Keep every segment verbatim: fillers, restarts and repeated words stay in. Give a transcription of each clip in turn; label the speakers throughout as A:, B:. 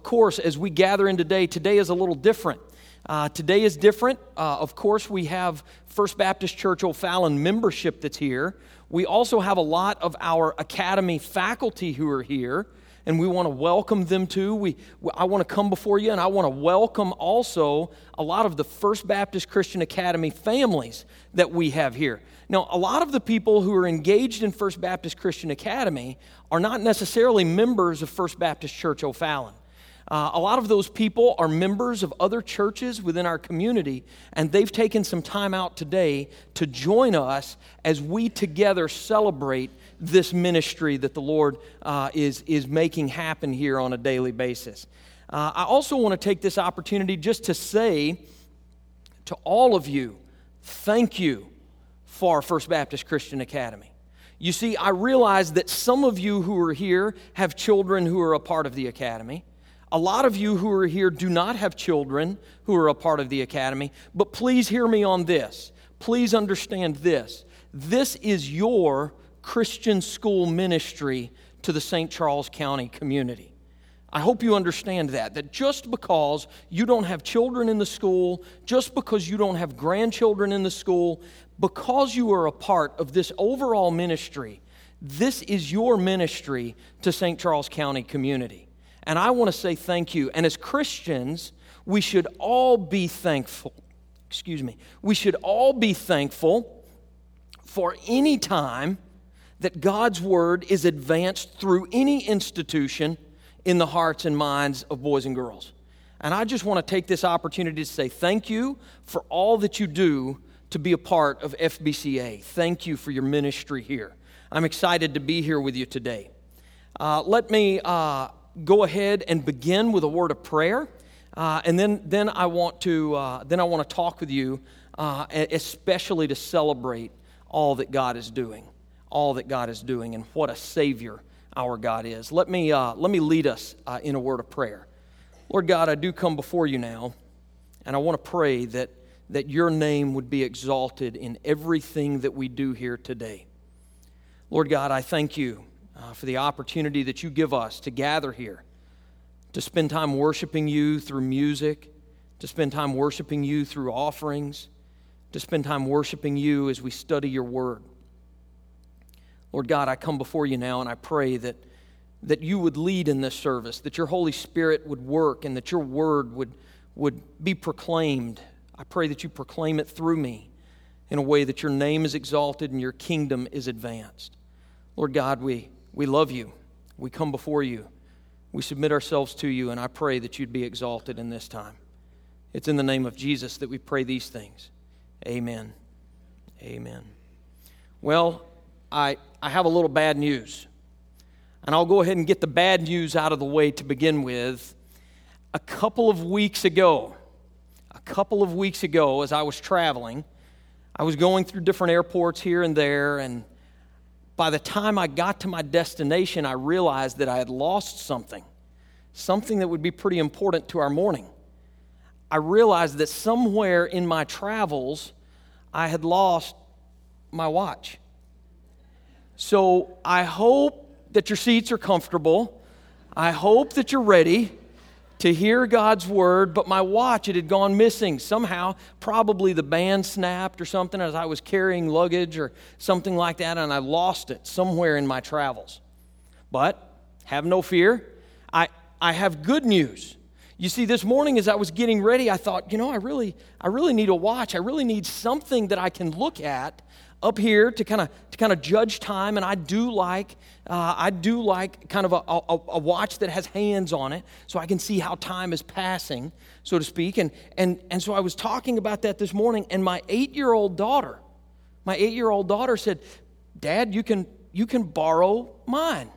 A: course, as we gather in today, today is a little different. Uh, today is different. Uh, of course, we have First Baptist Church O'Fallon membership that's here. We also have a lot of our Academy faculty who are here, and we want to welcome them too. We, I want to come before you, and I want to welcome also a lot of the First Baptist Christian Academy families that we have here. Now, a lot of the people who are engaged in First Baptist Christian Academy are not necessarily members of First Baptist Church O'Fallon. Uh, a lot of those people are members of other churches within our community, and they've taken some time out today to join us as we together celebrate this ministry that the Lord uh, is, is making happen here on a daily basis. Uh, I also want to take this opportunity just to say to all of you, thank you for First Baptist Christian Academy. You see, I realize that some of you who are here have children who are a part of the Academy. A lot of you who are here do not have children who are a part of the Academy, but please hear me on this. Please understand this. This is your Christian school ministry to the Saint Charles County community. I hope you understand that, that just because you don't have children in the school, just because you don't have grandchildren in the school, because you are a part of this overall ministry, this is your ministry to Saint Charles County community. And I want to say thank you. And as Christians, we should all be thankful. Excuse me. We should all be thankful for any time that God's Word is advanced through any institution in the hearts and minds of boys and girls. And I just want to take this opportunity to say thank you for all that you do to be a part of F B C A. Thank you for your ministry here. I'm excited to be here with you today. Uh, let me... Uh, go ahead and begin with a word of prayer, uh, and then then I want to uh, then I want to talk with you, uh, especially to celebrate all that God is doing, all that God is doing, and what a Savior our God is. Let me uh, let me lead us uh, in a word of prayer. Lord God, I do come before you now, and I want to pray that that your name would be exalted in everything that we do here today. Lord God, I thank you Uh, for the opportunity that you give us to gather here, to spend time worshiping you through music, to spend time worshiping you through offerings, to spend time worshiping you as we study your word. Lord God, I come before you now and I pray that, that you would lead in this service, that your Holy Spirit would work and that your word would, would be proclaimed. I pray that you proclaim it through me in a way that your name is exalted and your kingdom is advanced. Lord God, we We love you. We come before you. We submit ourselves to you, and I pray that you'd be exalted in this time. It's in the name of Jesus that we pray these things. Amen. Amen. Well, I, I have a little bad news, and I'll go ahead and get the bad news out of the way to begin with. A couple of weeks ago, a couple of weeks ago as I was traveling, I was going through different airports here and there, and by the time I got to my destination, I realized that I had lost something, something that would be pretty important to our morning. I realized that somewhere in my travels, I had lost my watch. So I hope that your seats are comfortable. I hope that you're ready to hear God's word, but my watch, it had gone missing. Somehow, probably the band snapped or something as I was carrying luggage or something like that, and I lost it somewhere in my travels. But have no fear. I, I have good news. You see, this morning as I was getting ready, I thought, you know, I really, I really need a watch. I really need something that I can look at up here to kind of to kind of judge time, and I do like uh, I do like kind of a, a, a watch that has hands on it, so I can see how time is passing, so to speak. And and and so I was talking about that this morning, and my eight-year-old daughter, my eight-year-old daughter said, "Dad, you can you can borrow mine."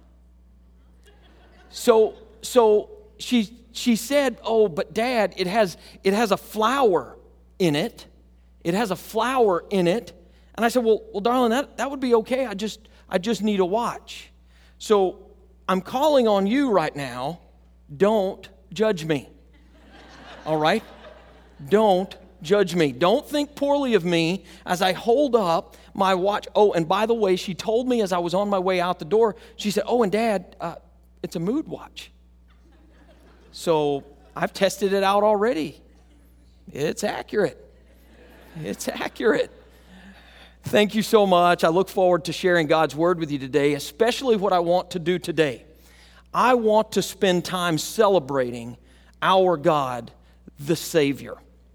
A: So so she she said, "Oh, but Dad, it has it has a flower in it. It has a flower in it." And I said, well, well, darling, that, that would be okay. I just I just need a watch. So I'm calling on you right now. Don't judge me. All right? Don't judge me. Don't think poorly of me as I hold up my watch. Oh, and by the way, she told me as I was on my way out the door, she said, oh, and Dad, uh, it's a mood watch. So I've tested it out already. It's accurate. It's accurate. Thank you so much. I look forward to sharing God's Word with you today, especially what I want to do today. I want to spend time celebrating our God, the Savior.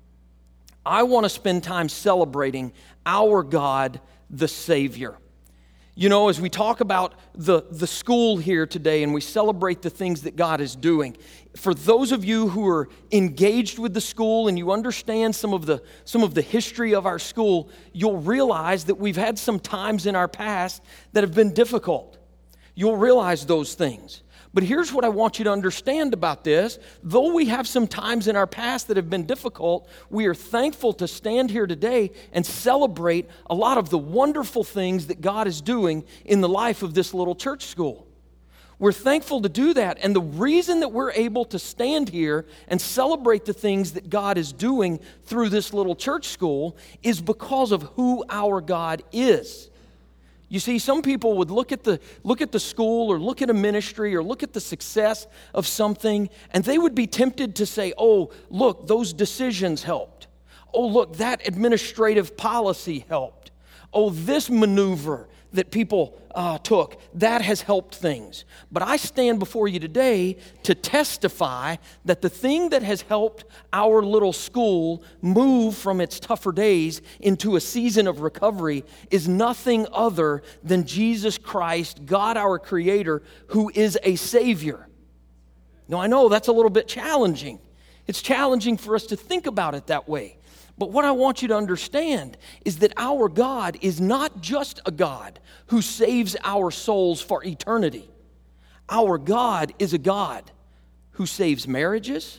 A: I want to spend time celebrating our God, the Savior. You know, as we talk about the, the school here today and we celebrate the things that God is doing, for those of you who are engaged with the school and you understand some of the, some of the history of our school, you'll realize that we've had some times in our past that have been difficult. You'll realize those things. But here's what I want you to understand about this. Though we have some times in our past that have been difficult, we are thankful to stand here today and celebrate a lot of the wonderful things that God is doing in the life of this little church school. We're thankful to do that, and the reason that we're able to stand here and celebrate the things that God is doing through this little church school is because of who our God is. You see, some people would look at the look at the school or look at a ministry or look at the success of something, and they would be tempted to say, oh, look, those decisions helped. Oh, look, that administrative policy helped. Oh, this maneuver that people uh, took, that has helped things. But I stand before you today to testify that the thing that has helped our little school move from its tougher days into a season of recovery is nothing other than Jesus Christ, God our Creator, who is a Savior. Now, I know that's a little bit challenging. It's challenging for us to think about it that way. But what I want you to understand is that our God is not just a God who saves our souls for eternity. Our God is a God who saves marriages.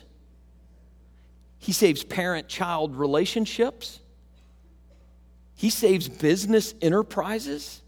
A: He saves parent-child relationships. He saves business enterprises.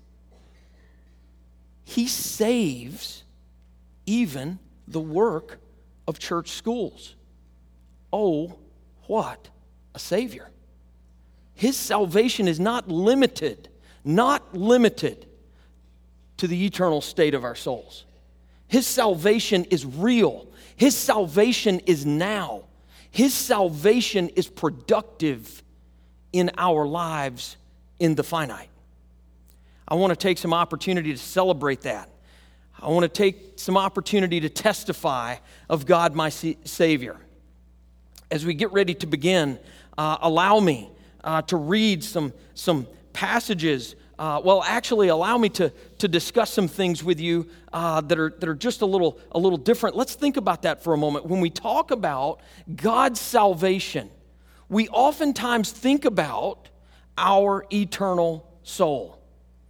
A: He saves even the work of church schools. Oh, what a Savior. His salvation is not limited, not limited to the eternal state of our souls. His salvation is real. His salvation is now. His salvation is productive in our lives in the finite. I want to take some opportunity to celebrate that. I want to take some opportunity to testify of God, my Savior. As we get ready to begin, uh, allow me uh, to read some, some passages. Uh, well, actually, allow me to, to discuss some things with you uh, that are, that are just a little, a little different. Let's think about that for a moment. When we talk about God's salvation, we oftentimes think about our eternal soul.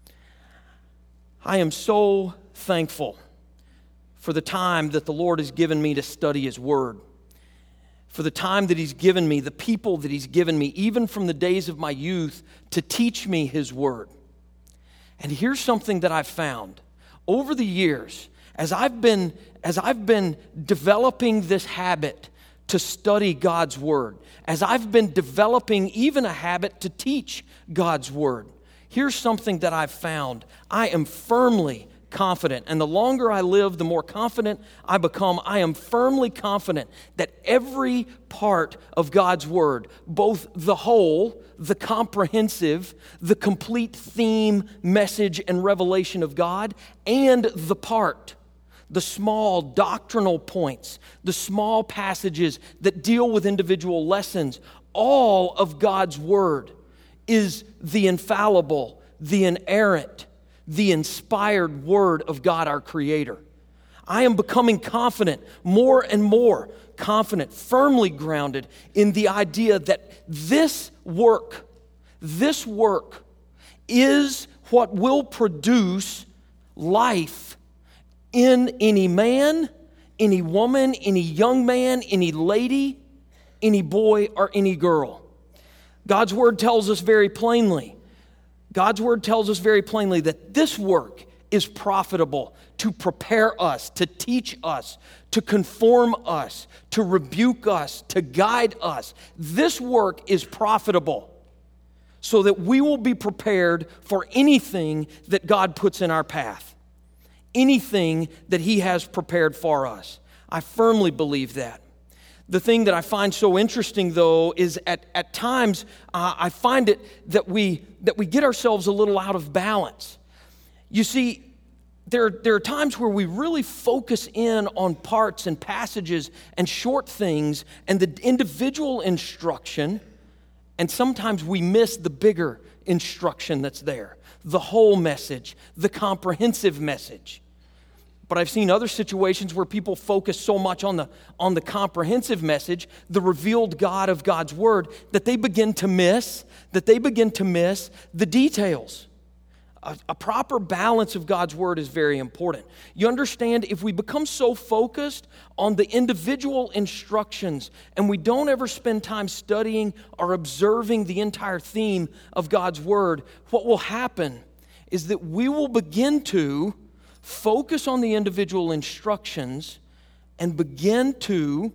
A: I am so thankful for the time that the Lord has given me to study His Word, for the time that He's given me, the people that He's given me, even from the days of my youth, to teach me His Word. And here's something that I've found. Over the years, as I've been, as I've been developing this habit to study God's Word, as I've been developing even a habit to teach God's Word, here's something that I've found. I am firmly confident, and the longer I live, the more confident I become. I am firmly confident that every part of God's Word, both the whole, the comprehensive, the complete theme, message, and revelation of God, and the part, the small doctrinal points, the small passages that deal with individual lessons, all of God's Word is the infallible, the inerrant, the inspired Word of God, our Creator. I am becoming confident, more and more confident, firmly grounded in the idea that this work, this work is what will produce life in any man, any woman, any young man, any lady, any boy, or any girl. God's Word tells us very plainly, God's Word tells us very plainly that this work is profitable to prepare us, to teach us, to conform us, to rebuke us, to guide us. This work is profitable so that we will be prepared for anything that God puts in our path, anything that He has prepared for us. I firmly believe that. The thing that I find so interesting, though, is at, at times uh, I find it that we that we get ourselves a little out of balance. You see, there, there are times where we really focus in on parts and passages and short things and the individual instruction, and sometimes we miss the bigger instruction that's there, the whole message, the comprehensive message. But I've seen other situations where people focus so much on the, on the comprehensive message, the revealed God of God's Word, that they begin to miss, that they begin to miss the details. A, a proper balance of God's Word is very important. You understand, if we become so focused on the individual instructions and we don't ever spend time studying or observing the entire theme of God's Word, what will happen is that we will begin to focus on the individual instructions and begin to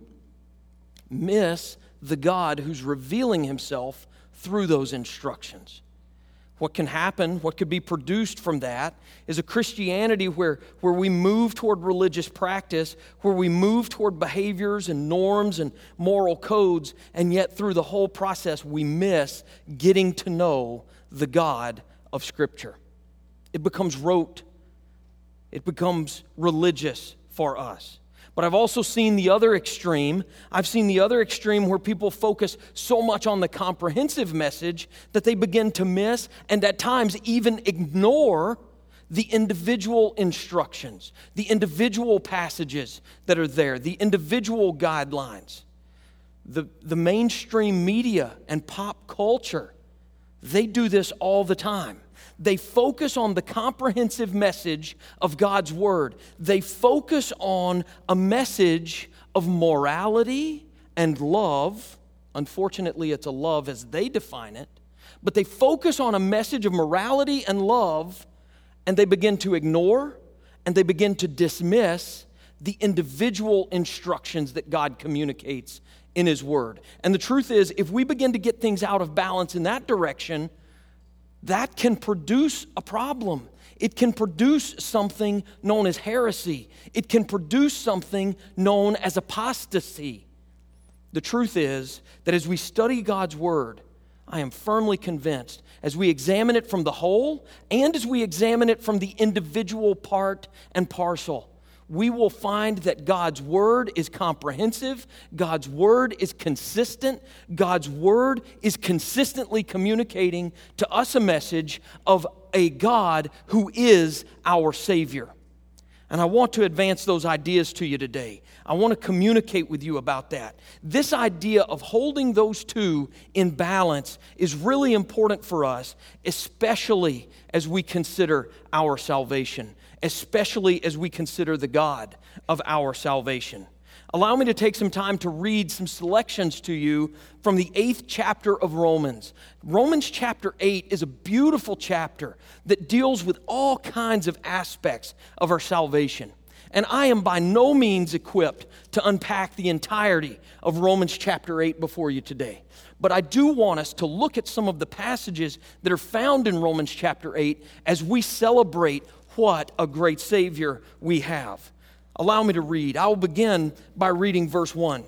A: miss the God who's revealing Himself through those instructions. What can happen, what could be produced from that, is a Christianity where, where we move toward religious practice, where we move toward behaviors and norms and moral codes, and yet through the whole process we miss getting to know the God of Scripture. It becomes rote. It becomes religious for us. But I've also seen the other extreme. I've seen the other extreme where people focus so much on the comprehensive message that they begin to miss and at times even ignore the individual instructions, the individual passages that are there, the individual guidelines. The, the mainstream media and pop culture, they do this all the time. They focus on the comprehensive message of God's Word. They focus on a message of morality and love. Unfortunately, it's a love as they define it. But they focus on a message of morality and love, and they begin to ignore and they begin to dismiss the individual instructions that God communicates in His Word. And the truth is, if we begin to get things out of balance in that direction, that can produce a problem. It can produce something known as heresy. It can produce something known as apostasy. The truth is that as we study God's Word, I am firmly convinced, as we examine it from the whole and as we examine it from the individual part and parcel, we will find that God's Word is comprehensive, God's Word is consistent, God's Word is consistently communicating to us a message of a God who is our Savior. And I want to advance those ideas to you today. I want to communicate with you about that. This idea of holding those two in balance is really important for us, especially as we consider our salvation, especially as we consider the God of our salvation. Allow me to take some time to read some selections to you from the eighth chapter of Romans. Romans chapter eight is a beautiful chapter that deals with all kinds of aspects of our salvation. And I am by no means equipped to unpack the entirety of Romans chapter eight before you today. But I do want us to look at some of the passages that are found in Romans chapter eight as we celebrate what a great Savior we have. Allow me to read. I will begin by reading verse one.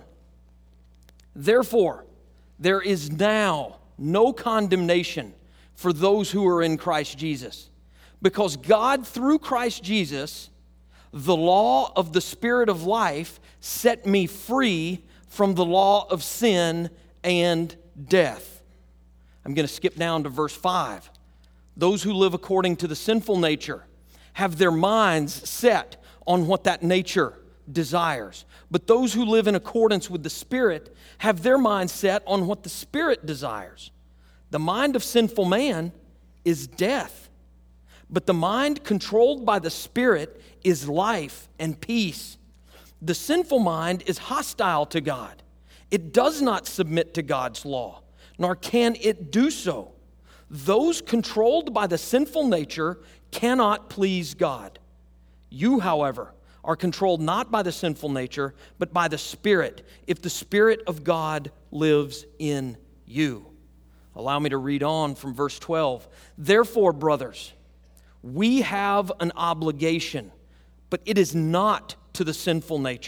A: Therefore, there is now no condemnation for those who are in Christ Jesus, because God, through Christ Jesus, the law of the Spirit of life, set me free from the law of sin and death. I'm going to skip down to verse five. Those who live according to the sinful nature have their minds set on what that nature desires. But those who live in accordance with the Spirit have their minds set on what the Spirit desires. The mind of sinful man is death, but the mind controlled by the Spirit is life and peace. The sinful mind is hostile to God. It does not submit to God's law, nor can it do so. Those controlled by the sinful nature cannot please God. You, however, are controlled not by the sinful nature, but by the Spirit, if the Spirit of God lives in you. Allow me to read on from verse twelve. Therefore, brothers, we have an obligation, but it is not to the sinful nature,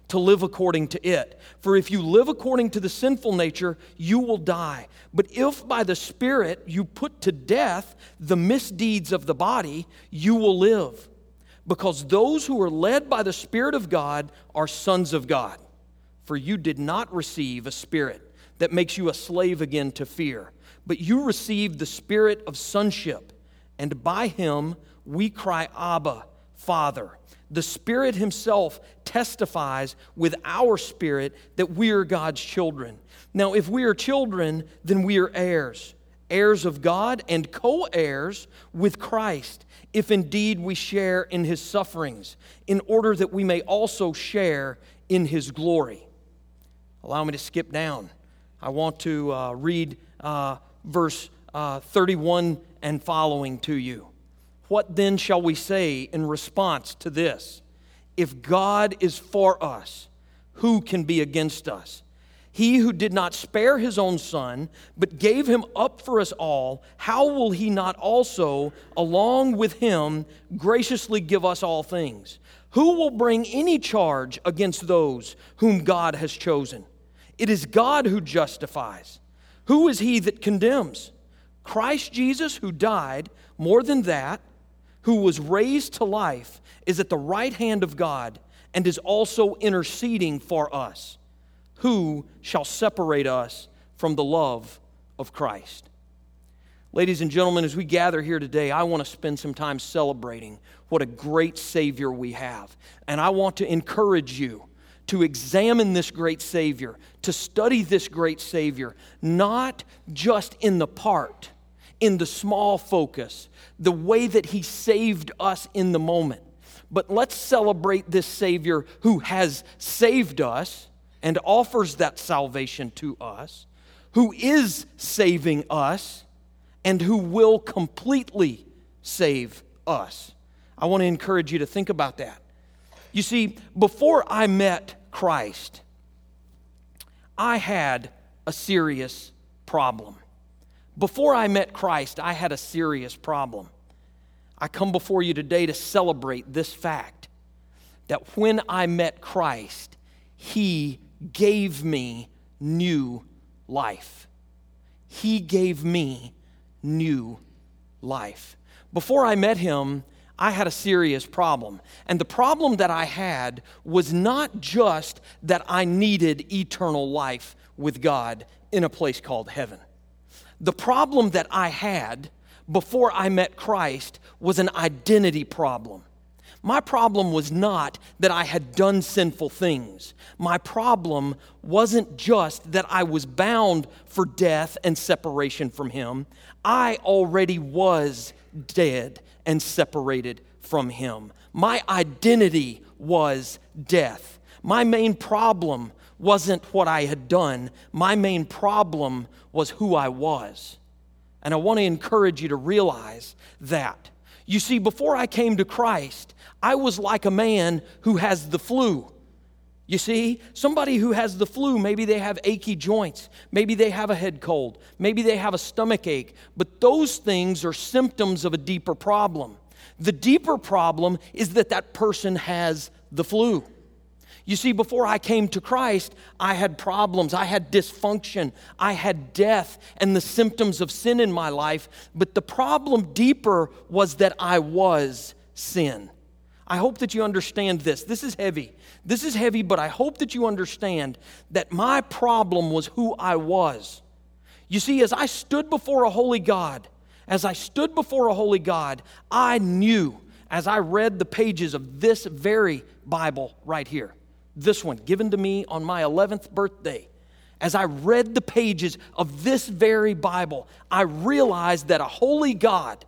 A: to live according to it. For if you live according to the sinful nature, you will die. But if by the Spirit you put to death the misdeeds of the body, you will live. Because those who are led by the Spirit of God are sons of God. For you did not receive a spirit that makes you a slave again to fear, but you received the Spirit of sonship, and by Him we cry, Abba, Father. The Spirit Himself testifies with our spirit that we are God's children. Now, if we are children, then we are heirs, heirs of God and co-heirs with Christ, if indeed we share in His sufferings, in order that we may also share in His glory. Allow me to skip down. I want to uh, read uh, verse uh, thirty-one and following to you. What then shall we say in response to this? If God is for us, who can be against us? He who did not spare His own Son, but gave Him up for us all, how will He not also, along with Him, graciously give us all things? Who will bring any charge against those whom God has chosen? It is God who justifies. Who is he that condemns? Christ Jesus, who died, more than that, who was raised to life, is at the right hand of God and is also interceding for us. Who shall separate us from the love of Christ? Ladies and gentlemen, as we gather here today, I want to spend some time celebrating what a great Savior we have. And I want to encourage you to examine this great Savior, to study this great Savior, not just in the part, in the small focus, the way that He saved us in the moment. But let's celebrate this Savior who has saved us and offers that salvation to us, who is saving us, and who will completely save us. I want to encourage you to think about that. You see, before I met Christ, I had a serious problem. Before I met Christ, I had a serious problem. I come before you today to celebrate this fact, that when I met Christ, He gave me new life. He gave me new life. Before I met Him, I had a serious problem. And the problem that I had was not just that I needed eternal life with God in a place called heaven. The problem that I had before I met Christ was an identity problem. My problem was not that I had done sinful things. My problem wasn't just that I was bound for death and separation from Him. I already was dead and separated from Him. My identity was death. My main problem wasn't what I had done. My main problem was who I was. And I want to encourage you to realize that. You see, before I came to Christ, I was like a man who has the flu. You see, somebody who has the flu, maybe they have achy joints, maybe they have a head cold, maybe they have a stomach ache, but those things are symptoms of a deeper problem. The deeper problem is that that person has the flu. You see, before I came to Christ, I had problems, I had dysfunction, I had death and the symptoms of sin in my life, but the problem deeper was that I was sin. I hope that you understand this. This is heavy. This is heavy, but I hope that you understand that my problem was who I was. You see, as I stood before a holy God, as I stood before a holy God, I knew as I read the pages of this very Bible right here, this one given to me on my eleventh birthday, as I read the pages of this very Bible, I realized that a holy God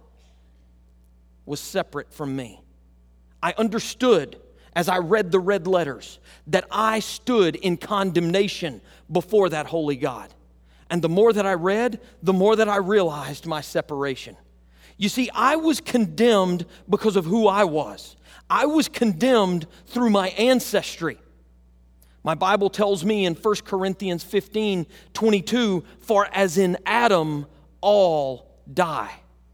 A: was separate from me. I understood as I read the red letters that I stood in condemnation before that holy God. And the more that I read, the more that I realized my separation. You see, I was condemned because of who I was. I was condemned through my ancestry. My Bible tells me in First Corinthians fifteen twenty-two, for as in Adam all die.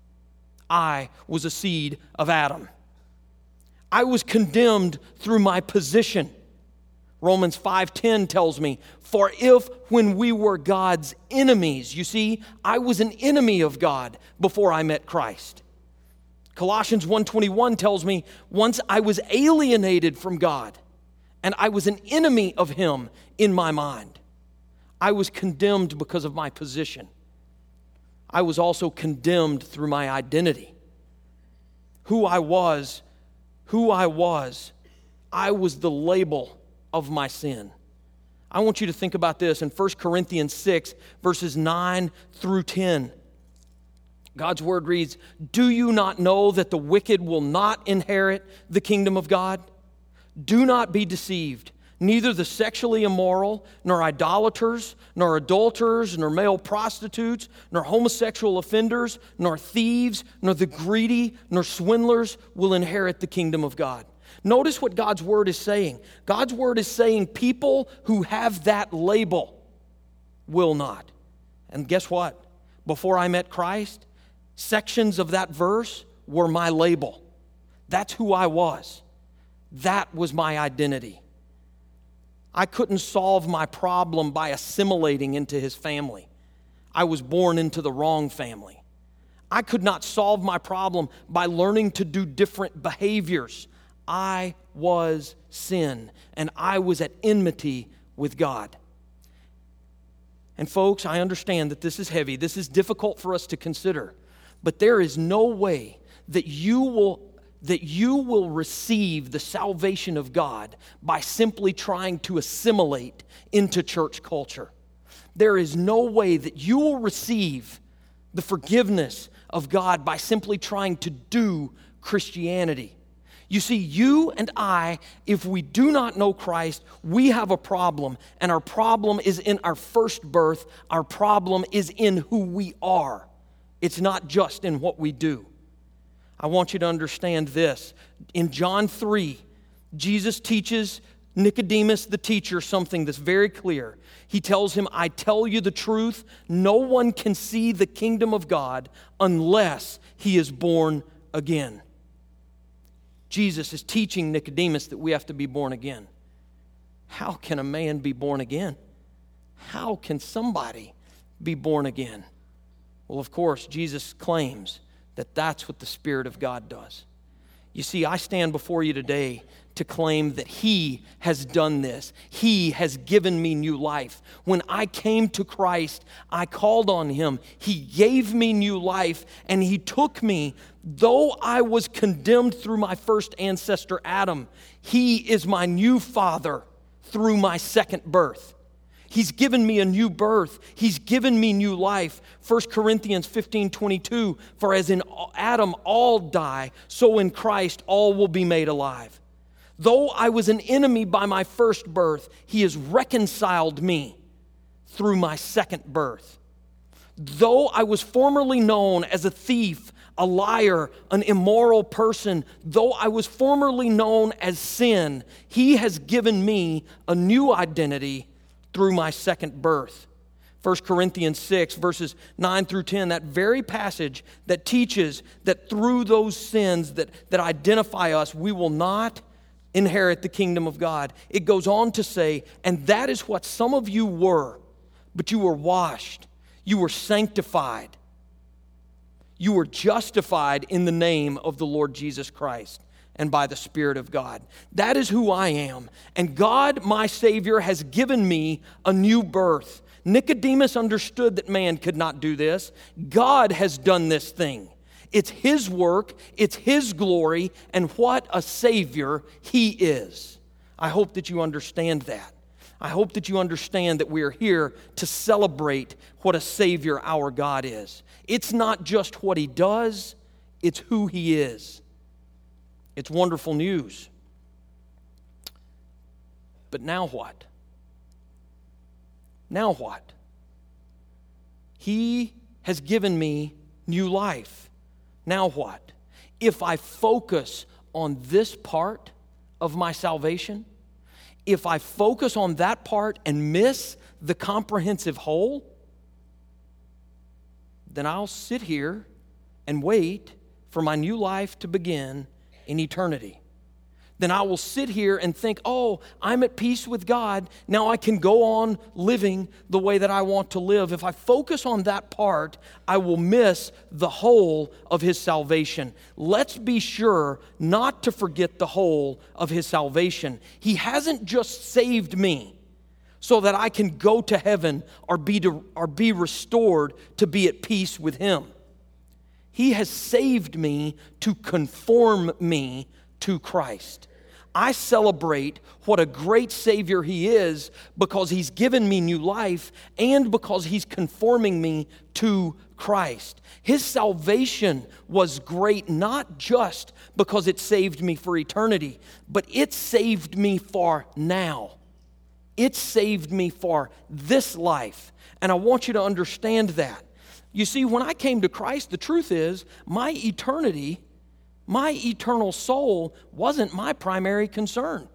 A: I was a seed of Adam. I was condemned through my position. Romans five ten tells me, for if when we were God's enemies, you see, I was an enemy of God before I met Christ. Colossians one twenty-one tells me, once I was alienated from God, and I was an enemy of Him in my mind. I was condemned because of my position. I was also condemned through my identity. Who I was, who I was, I was the label of my sin. I want you to think about this in First Corinthians six, verses nine through ten. God's word reads, do you not know that the wicked will not inherit the kingdom of God? Do not be deceived. Neither the sexually immoral, nor idolaters, nor adulterers, nor male prostitutes, nor homosexual offenders, nor thieves, nor the greedy, nor swindlers will inherit the kingdom of God. Notice what God's word is saying. God's word is saying people who have that label will not. And guess what? Before I met Christ, sections of that verse were my label. That's who I was. That was my identity. I couldn't solve my problem by assimilating into His family. I was born into the wrong family. I could not solve my problem by learning to do different behaviors. I was sin, and I was at enmity with God. And folks, I understand that this is heavy. This is difficult for us to consider. But there is no way that you will that you will receive the salvation of God by simply trying to assimilate into church culture. There is no way that you will receive the forgiveness of God by simply trying to do Christianity. You see, you and I, if we do not know Christ, we have a problem, and our problem is in our first birth. Our problem is in who we are. It's not just in what we do. I want you to understand this. In John three, Jesus teaches Nicodemus, the teacher, something that's very clear. He tells him, I tell you the truth, no one can see the kingdom of God unless he is born again. Jesus is teaching Nicodemus that we have to be born again. How can a man be born again? How can somebody be born again? Well, of course, Jesus claims that that's what the Spirit of God does. You see, I stand before you today to claim that He has done this. He has given me new life. When I came to Christ, I called on Him. He gave me new life, and He took me. Though I was condemned through my first ancestor, Adam, He is my new father through my second birth. He's given me a new birth. He's given me new life. First Corinthians fifteen twenty-two, for as in Adam all die, so in Christ all will be made alive. Though I was an enemy by my first birth, He has reconciled me through my second birth. Though I was formerly known as a thief, a liar, an immoral person, though I was formerly known as sin, He has given me a new identity through my second birth. First Corinthians six, verses nine through ten, that very passage that teaches that through those sins that, that identify us, we will not inherit the kingdom of God. It goes on to say, and that is what some of you were, but you were washed, you were sanctified, you were justified in the name of the Lord Jesus Christ and by the Spirit of God. That is who I am. And God, my Savior, has given me a new birth. Nicodemus understood that man could not do this. God has done this thing. It's His work, it's His glory, and what a Savior He is. I hope that you understand that. I hope that you understand that we are here to celebrate what a Savior our God is. It's not just what He does, it's who He is. It's wonderful news. But now what? Now what? He has given me new life. Now what? If I focus on this part of my salvation, if I focus on that part and miss the comprehensive whole, then I'll sit here and wait for my new life to begin in eternity. then I will sit here and think, oh, I'm at peace with God. Now I can go on living the way that I want to live. If I focus on that part, I will miss the whole of His salvation. Let's be sure not to forget the whole of His salvation. He hasn't just saved me so that I can go to heaven or be, to, or be restored to be at peace with Him. He has saved me to conform me to Christ. I celebrate what a great Savior He is because He's given me new life and because He's conforming me to Christ. His salvation was great not just because it saved me for eternity, but it saved me for now. It saved me for this life. And I want you to understand that. You see, when I came to Christ, the truth is, my eternity, my eternal soul wasn't my primary concern.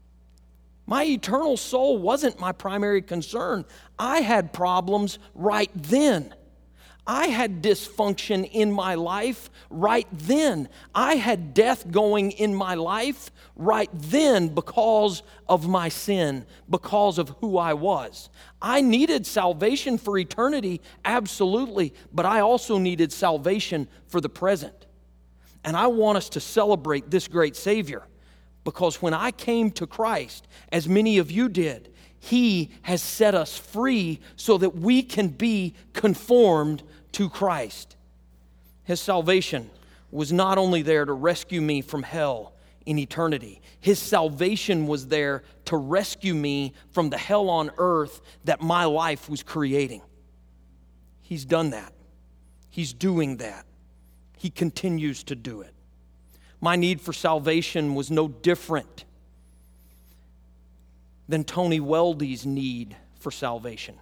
A: My eternal soul wasn't my primary concern. I had problems right then. I had dysfunction in my life right then. I had death going in my life right then because of my sin, because of who I was. I needed salvation for eternity, absolutely, but I also needed salvation for the present. And I want us to celebrate this great Savior because when I came to Christ, as many of you did, He has set us free so that we can be conformed to Christ. His salvation was not only there to rescue me from hell in eternity. His salvation was there to rescue me from the hell on earth that my life was creating. He's done that. He's doing that. He continues to do it. My need for salvation was no different than Tony Weldy's need for salvation.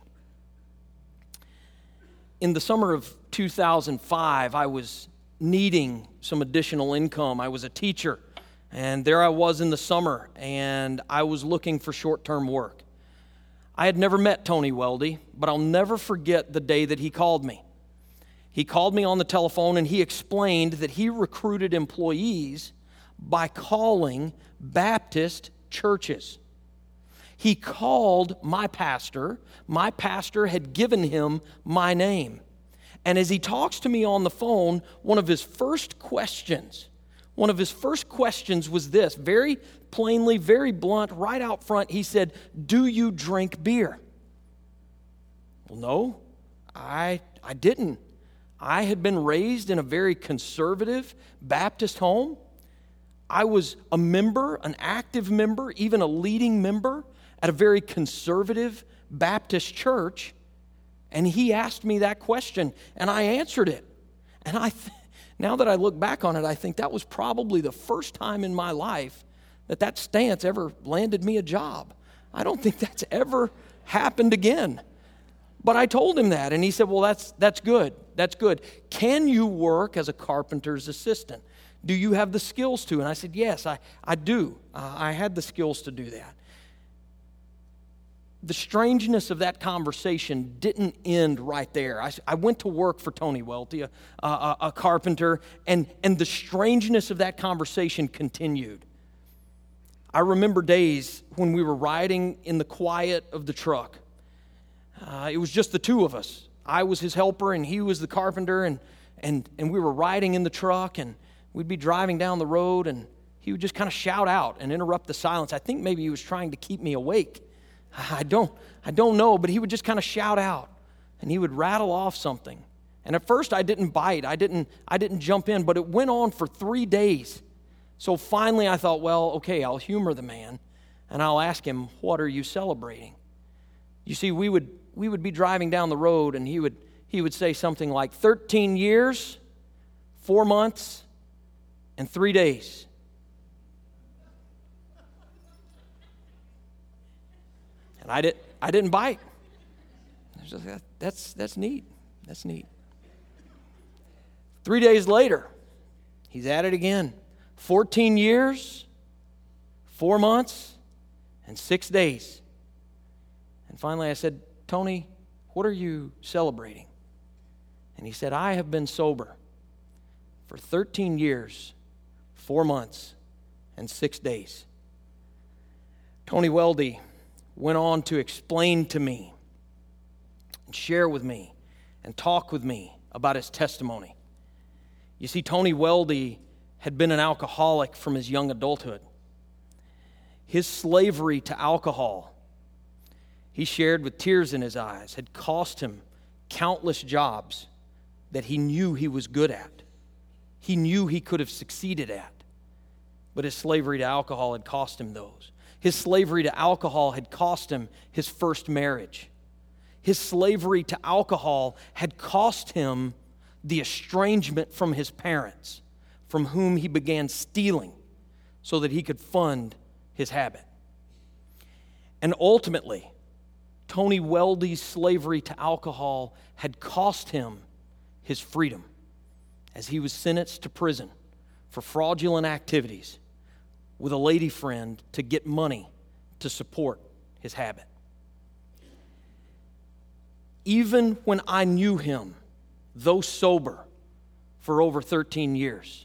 A: In the summer of two thousand five, I was needing some additional income. I was a teacher, and there I was in the summer, and I was looking for short-term work. I had never met Tony Weldy, but I'll never forget the day that he called me. He called me on the telephone, and he explained that he recruited employees by calling Baptist churches. He called my pastor. My pastor had given him my name. And as he talks to me on the phone, one of his first questions, one of his first questions was this, very plainly, very blunt, right out front. He said, "Do you drink beer?" Well, no, I, I didn't. I had been raised in a very conservative Baptist home. I was a member, an active member, even a leading member at a very conservative Baptist church, and he asked me that question, and I answered it. And I, th- now that I look back on it, I think that was probably the first time in my life that that stance ever landed me a job. I don't think that's ever happened again. But I told him that, and he said, well, that's that's good. That's good. Can you work as a carpenter's assistant? Do you have the skills to? And I said, yes, I, I do. Uh, I had the skills to do that. The strangeness of that conversation didn't end right there. I, I went to work for Tony Weldy, a, a, a carpenter, and, and the strangeness of that conversation continued. I remember days when we were riding in the quiet of the truck. Uh, it was just the two of us. I was his helper, and he was the carpenter, and, and, and we were riding in the truck, and we'd be driving down the road, and he would just kind of shout out and interrupt the silence. I think maybe he was trying to keep me awake. I don't, I don't know, but he would just kind of shout out, and he would rattle off something. And at first, I didn't bite. I didn't, I didn't jump in, but it went on for three days. So finally, I thought, well, okay, I'll humor the man, and I'll ask him, what are you celebrating? You see, we would, we would be driving down the road, and he would, he would say something like, thirteen years, four months, and three days. And I, did, I didn't bite. I was just, that's, that's neat. That's neat. Three days later, he's at it again. fourteen years, four months, and six days. And finally I said, Tony, what are you celebrating? And he said, I have been sober for thirteen years, four months, and six days. Tony Weldy went on to explain to me and share with me and talk with me about his testimony. You see, Tony Weldy had been an alcoholic from his young adulthood. His slavery to alcohol, he shared with tears in his eyes, had cost him countless jobs that he knew he was good at. He knew he could have succeeded at. But his slavery to alcohol had cost him those. His slavery to alcohol had cost him his first marriage. His slavery to alcohol had cost him the estrangement from his parents, from whom he began stealing so that he could fund his habit. And ultimately, Tony Weldy's slavery to alcohol had cost him his freedom as he was sentenced to prison for fraudulent activities with a lady friend to get money to support his habit. Even when I knew him, though sober, for over thirteen years,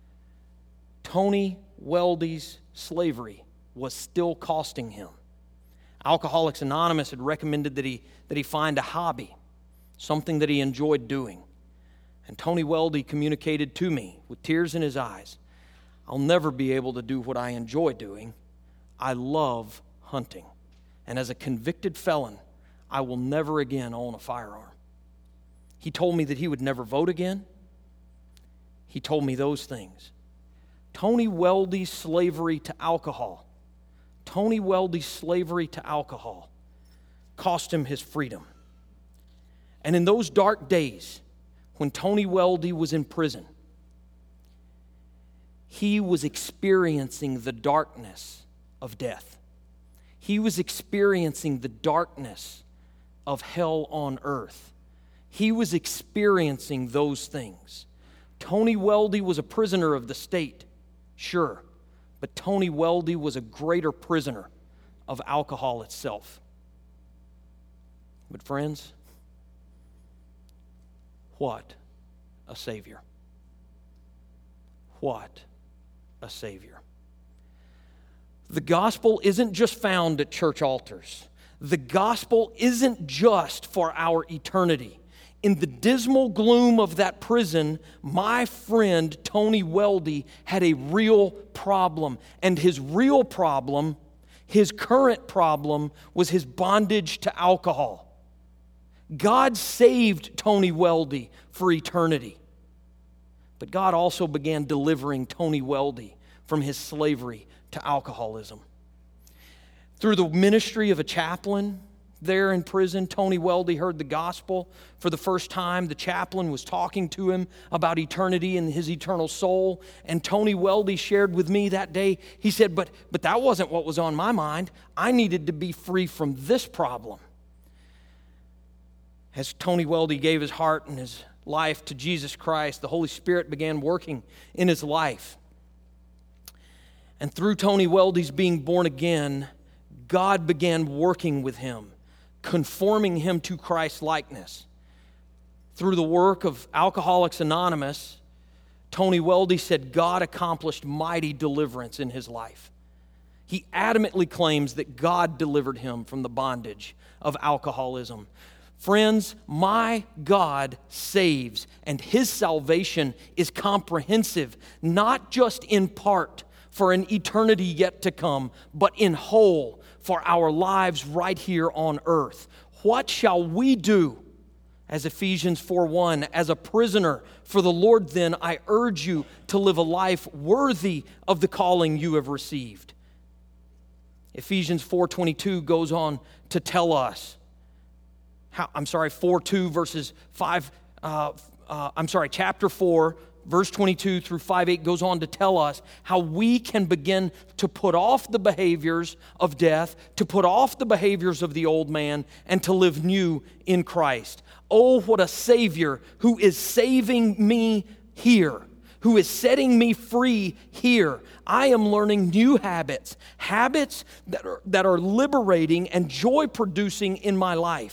A: Tony Weldy's slavery was still costing him. Alcoholics Anonymous had recommended that he, that he find a hobby, something that he enjoyed doing. And Tony Weldy communicated to me with tears in his eyes, I'll never be able to do what I enjoy doing. I love hunting. And as a convicted felon, I will never again own a firearm. He told me that he would never vote again. He told me those things. Tony Weldy's slavery to alcohol, Tony Weldy's slavery to alcohol cost him his freedom. And in those dark days, when Tony Weldy was in prison, he was experiencing the darkness of death. He was experiencing the darkness of hell on earth. He was experiencing those things. Tony Weldy was a prisoner of the state, sure, but Tony Weldy was a greater prisoner of alcohol itself. But friends, what a Savior. What a Savior. The gospel isn't just found at church altars. The gospel isn't just for our eternity. In the dismal gloom of that prison, my friend Tony Weldy had a real problem. And his real problem, his current problem, was his bondage to alcohol. God saved Tony Weldy for eternity. But God also began delivering Tony Weldy from his slavery to alcoholism. Through the ministry of a chaplain there in prison, Tony Weldy heard the gospel for the first time. The chaplain was talking to him about eternity and his eternal soul. And Tony Weldy shared with me that day, he said, but, but that wasn't what was on my mind. I needed to be free from this problem. As Tony Weldy gave his heart and his life to Jesus Christ, the Holy Spirit began working in his life. And through Tony Weldy's being born again, God began working with him, conforming him to Christ's likeness. Through the work of Alcoholics Anonymous, Tony Weldy said God accomplished mighty deliverance in his life. He adamantly claims that God delivered him from the bondage of alcoholism. Friends, my God saves, and His salvation is comprehensive, not just in part for an eternity yet to come, but in whole for our lives right here on earth. What shall we do? As Ephesians four one, as a prisoner for the Lord, then I urge you to live a life worthy of the calling you have received. Ephesians four twenty-two goes on to tell us, how, I'm sorry, four two verses five, uh, uh, I'm sorry, chapter four, verse twenty-two through five eight goes on to tell us how we can begin to put off the behaviors of death, to put off the behaviors of the old man, and to live new in Christ. Oh, what a Savior who is saving me here, who is setting me free here. I am learning new habits, habits that are, that are liberating and joy-producing in my life.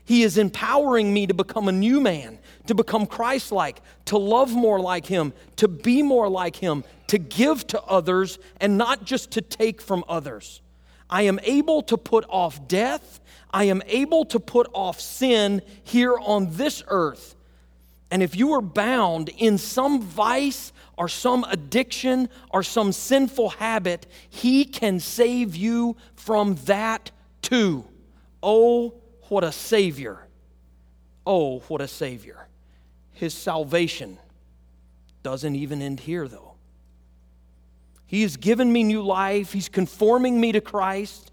A: He is empowering me to become a new man, to become Christ-like, to love more like Him, to be more like Him, to give to others and not just to take from others. I am able to put off death. I am able to put off sin here on this earth. And if you are bound in some vice or some addiction or some sinful habit, He can save you from that too. Oh, what a Savior. Oh, what a Savior. His salvation doesn't even end here, though. He has given me new life. He's conforming me to Christ.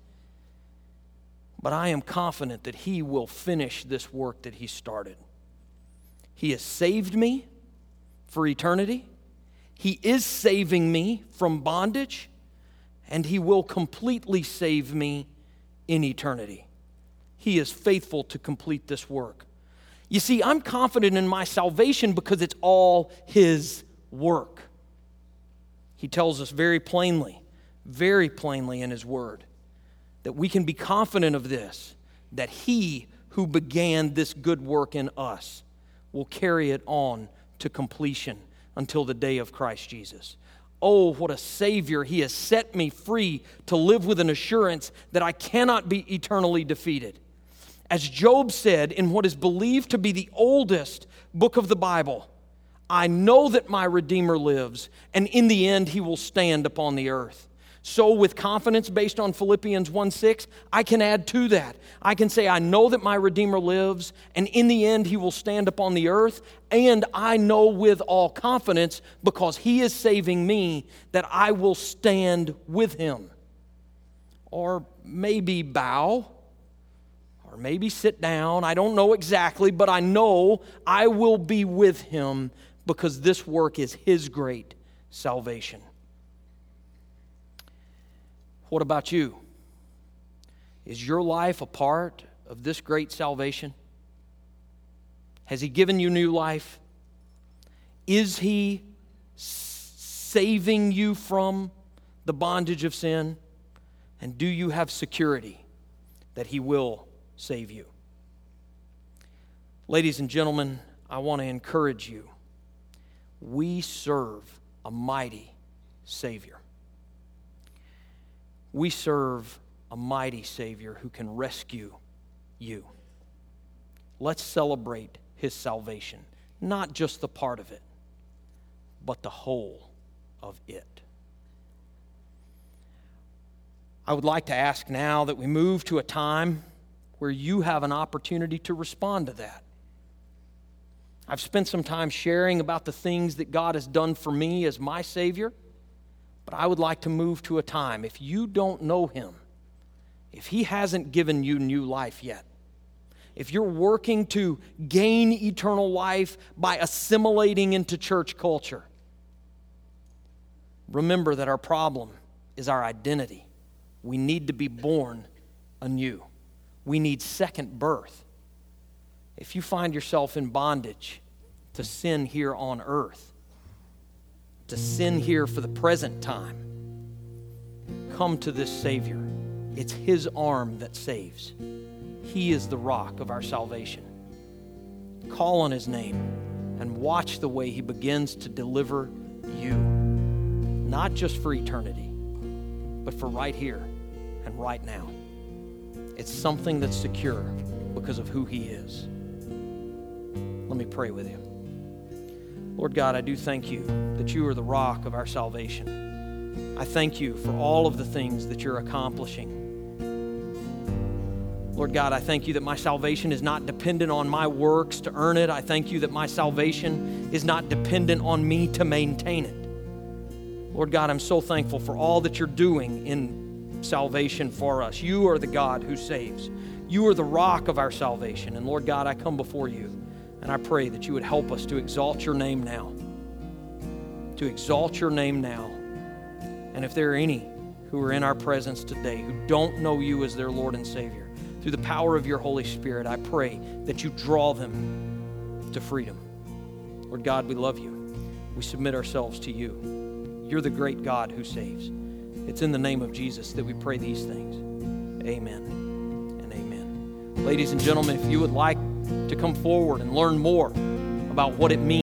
A: But I am confident that He will finish this work that He started. He has saved me for eternity. He is saving me from bondage. And He will completely save me in eternity. He is faithful to complete this work. You see, I'm confident in my salvation because it's all His work. He tells us very plainly, very plainly in His Word, that we can be confident of this, that He who began this good work in us will carry it on to completion until the day of Christ Jesus. Oh, what a Savior. He has set me free to live with an assurance that I cannot be eternally defeated. As Job said in what is believed to be the oldest book of the Bible, I know that my Redeemer lives, and in the end He will stand upon the earth. So with confidence based on Philippians one six, I can add to that. I can say, I know that my Redeemer lives, and in the end He will stand upon the earth, and I know with all confidence, because He is saving me, that I will stand with Him. Or maybe bow, or maybe sit down. I don't know exactly, but I know I will be with Him because this work is His great salvation. What about you? Is your life a part of this great salvation? Has He given you new life? Is He saving you from the bondage of sin? And do you have security that He will save you? Ladies and gentlemen, I want to encourage you. We serve a mighty Savior. We serve a mighty Savior who can rescue you. Let's celebrate His salvation, not just the part of it, but the whole of it. I would like to ask now that we move to a time where you have an opportunity to respond to that. I've spent some time sharing about the things that God has done for me as my Savior, but I would like to move to a time, if you don't know Him, if He hasn't given you new life yet, if you're working to gain eternal life by assimilating into church culture, remember that our problem is our identity. We need to be born anew. We need second birth. If you find yourself in bondage to sin here on earth, to sin here for the present time, come to this Savior. It's His arm that saves. He is the rock of our salvation. Call on His name and watch the way He begins to deliver you, not just for eternity, but for right here and right now. It's something that's secure because of who He is. Let me pray with you. Lord God, I do thank You that You are the rock of our salvation. I thank You for all of the things that You're accomplishing. Lord God, I thank You that my salvation is not dependent on my works to earn it. I thank You that my salvation is not dependent on me to maintain it. Lord God, I'm so thankful for all that You're doing in salvation for us. You are the God who saves. You are the rock of our salvation. And Lord God, I come before You and I pray that You would help us to exalt Your name now. To exalt Your name now. And if there are any who are in our presence today who don't know You as their Lord and Savior, through the power of Your Holy Spirit, I pray that You draw them to freedom. Lord God, we love You. We submit ourselves to You. You're the great God who saves. It's in the name of Jesus that we pray these things. Amen and amen. Ladies and gentlemen, if you would like to come forward and learn more about what it means